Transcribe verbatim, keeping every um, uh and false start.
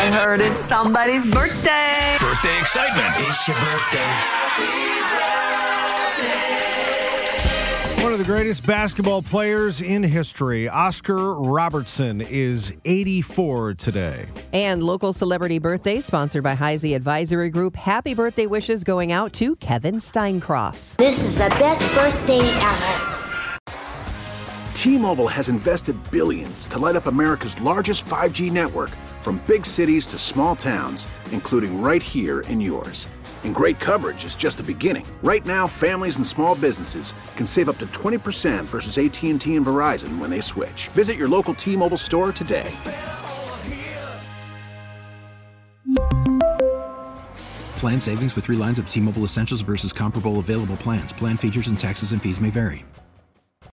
I heard it's somebody's birthday. Birthday excitement. It's your birthday. One of the greatest basketball players in history, Oscar Robertson, is eighty-four today. And local celebrity birthday sponsored by Heisey Advisory Group. Happy birthday wishes going out to Kevin Steincross. This is the best birthday ever. T-Mobile has invested billions to light up America's largest five G network, from big cities to small towns, including right here in yours. And great coverage is just the beginning. Right now, families and small businesses can save up to twenty percent versus A T and T and Verizon when they switch. Visit your local T-Mobile store today. Plan savings with three lines of T-Mobile Essentials versus comparable available plans. Plan features and taxes and fees may vary.